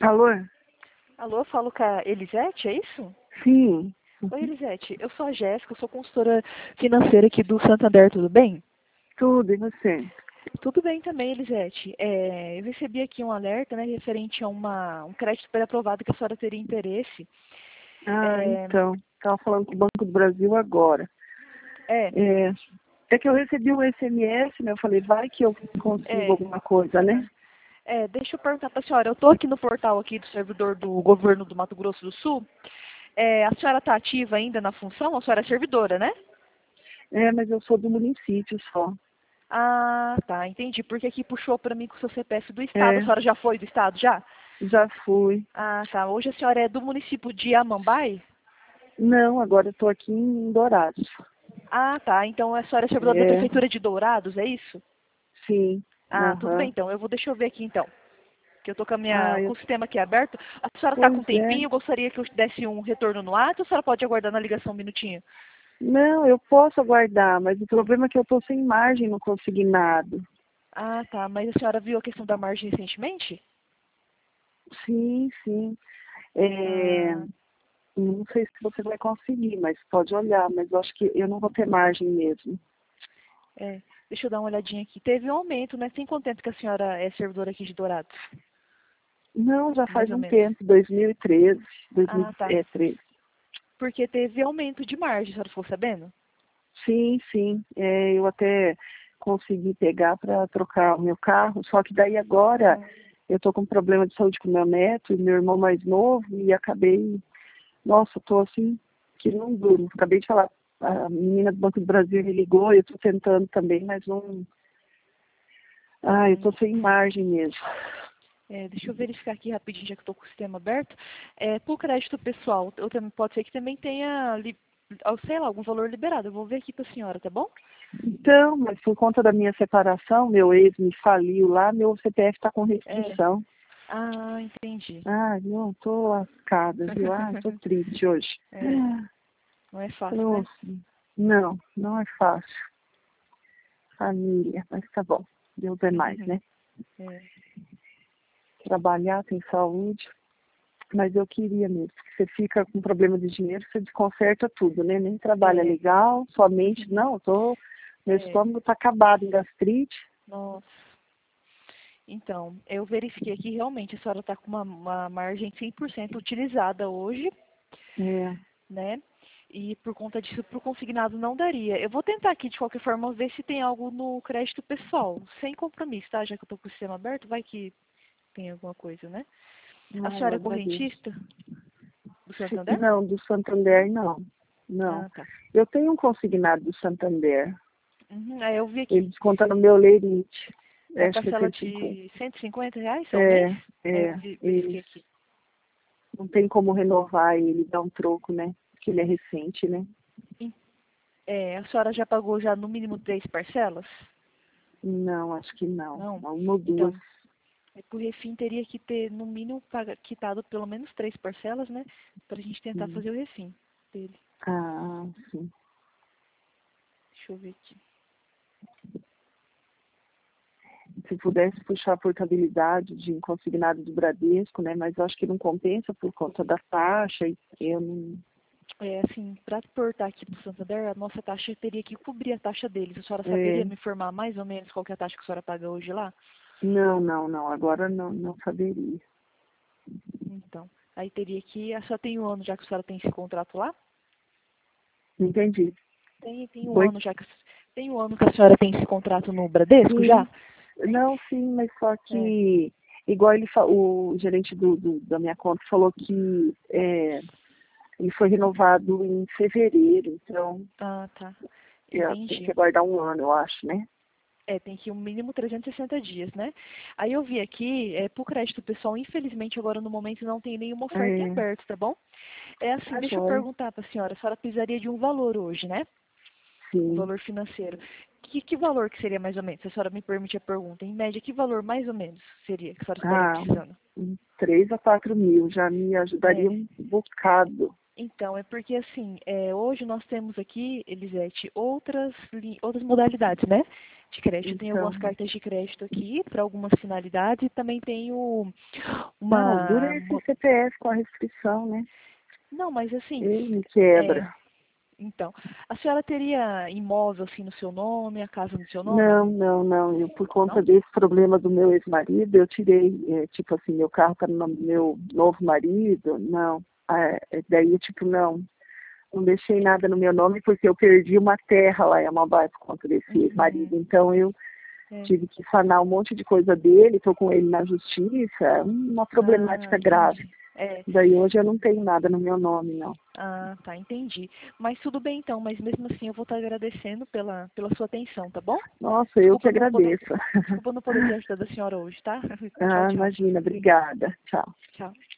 Alô? Alô, falo com a Elisete, é isso? Sim, Oi, Elisete, eu sou a Jéssica, eu sou consultora financeira aqui do Santander, tudo bem? tudo, e você? Tudo bem também, Elisete. Eu recebi aqui um alerta, né, referente a um crédito pré-aprovado que a senhora teria interesse. Ah, É, então, estava falando com o Banco do Brasil agora. é, É, é que eu recebi um SMS, né? Eu falei, vai que eu consigo é, alguma coisa, né? deixa eu perguntar para a senhora, eu estou aqui no portal aqui do servidor do governo do Mato Grosso do Sul. A senhora está ativa ainda na função? A senhora é servidora, né? É, mas eu sou do município só. Ah, tá, entendi. Porque aqui puxou para mim com o seu CPF do estado. A É, senhora já foi do estado, já? já fui. Ah, tá. Hoje a senhora é do município de Amambai? Não, agora eu estou aqui em Dourados. Ah, tá. Então a senhora é servidora da É, prefeitura de Dourados, é isso? sim, Ah, tudo bem aham. então. Deixa eu ver aqui então. Que eu tô com, Ah, com o sistema aqui aberto. A senhora tá com pois um é. tempinho? Eu gostaria que eu desse um retorno no ato ou a senhora pode aguardar na ligação um minutinho? Não, eu posso aguardar, mas o problema é que eu estou sem margem no consignado. Ah, tá. Mas a senhora viu a questão da margem recentemente? Sim, sim. É, Ah, não sei se você vai conseguir, mas pode olhar, mas eu acho que eu não vou ter margem mesmo. é. Deixa eu dar uma olhadinha aqui. Teve um aumento, né? Tem quanto tempo que a senhora é servidora aqui de Dourados? Não, já Mais faz ou um menos. tempo, 2013, Ah, tá. 2013. Porque teve aumento de margem, a senhora ficou sabendo? Sim, sim, eu até consegui pegar para trocar o meu carro, só que daí agora eu tô com problema de saúde com meu neto e meu irmão mais novo e acabei, nossa, tô assim, que não durmo. Acabei de falar, a menina do Banco do Brasil me ligou, eu tô tentando também, mas não, eu Hum, tô sem margem mesmo. deixa eu verificar aqui rapidinho, já que estou com o sistema aberto. Por crédito pessoal, pode ser que também tenha, sei lá, algum valor liberado. Eu vou ver aqui para a senhora, tá bom? Então, mas por conta da minha separação, meu ex me faliu lá, meu CPF está com É. restrição. Ah, entendi. Não, tô lascada, viu? Tô triste hoje. É, não é fácil, né? Nossa, não, não é fácil. Família, mas tá bom. Deus é mais, né? É, Trabalhar, tem saúde, mas eu queria mesmo, porque você fica com problema de dinheiro, você desconcerta tudo, né? Nem trabalha é, legal, somente, não, meu é. estômago tá acabado em gastrite. Nossa. Então, eu verifiquei aqui, realmente, a senhora está com uma margem 100% utilizada hoje, É, né? E por conta disso, para o consignado não daria. Eu vou tentar aqui, de qualquer forma, ver se tem algo no crédito pessoal, sem compromisso, tá? Já que eu estou com o sistema aberto, vai que tem alguma coisa, né? A eu senhora é agradeço. correntista do Santander? Não, do Santander não. Não. Ah, tá. Eu tenho um consignado do Santander. Eu vi Ele aqui. desconta no meu leirite. É a Acho que é parcela 150. de R$ 150 ao mês? É, Eu é, verifiquei isso. aqui. Não tem como renovar ele, dar um troco, né? Porque ele é recente, né? A senhora já pagou já no mínimo 3 parcelas? Não, acho que não. Não. Uma ou duas. Então, por refim teria que ter no mínimo quitado pelo menos 3 parcelas, né? Para a gente tentar Sim. fazer o refim dele. Ah, sim. Deixa eu ver aqui. Se pudesse puxar a portabilidade de consignado do Bradesco, né? Mas eu acho que não compensa por conta da taxa. E eu não. Assim, para portar aqui para o Santander, a nossa taxa teria que cobrir a taxa deles. A senhora saberia É, me informar mais ou menos qual que é a taxa que a senhora paga hoje lá? não, não, não. Agora não saberia. Então, aí teria que... A senhora tem um ano já que a senhora tem esse contrato lá? Entendi. Tem um Oi? ano já que... Tem um ano que a senhora tem esse contrato no Bradesco já? Sim. Não, sim, mas só É. que, igual o gerente da minha conta falou que ele foi renovado em fevereiro, então Ah, tá. tem que Entendi. aguardar um ano, eu acho, né? Tem que ir um mínimo 360 dias, né? Aí eu vi aqui, pro crédito pessoal, infelizmente agora no momento não tem nenhuma oferta em É, aberto, tá bom? É assim, tá deixa eu joia. perguntar para a senhora precisaria de um valor hoje, né? Um Sim. valor financeiro. Que valor que seria mais ou menos? Se a senhora me permite a pergunta, em média, que valor mais ou menos seria que a senhora estaria Ah, precisando? 3 a 4 mil já me É, ajudaria um bocado. então, é porque assim, hoje nós temos aqui, Elisete, outras modalidades, né? De crédito. Tem algumas Então, cartas de crédito aqui para algumas finalidades e também tem Não, dura esse CPF com a restrição, né? Não, mas assim... Ele me quebra. Então, a senhora teria imóvel assim no seu nome, a casa no seu nome? Não. Eu, por conta Não? desse problema do meu ex-marido, eu tirei, tipo assim, meu carro tá no nome do meu novo marido, não. Daí, tipo, não deixei nada no meu nome porque eu perdi uma terra lá em Amapá por conta desse ex-marido. Então, eu tive que sanar um monte de coisa dele, tô com ele na justiça, uma problemática grave. Daí hoje eu não tenho nada no meu nome, não. Ah, tá, entendi. Mas tudo bem então, mas mesmo assim eu vou estar agradecendo pela sua atenção, tá bom? Nossa, eu que agradeço. Desculpa não poder ter ajudado a senhora hoje, tá? Ah, Tchau. imagina, obrigada. Tchau. Tchau.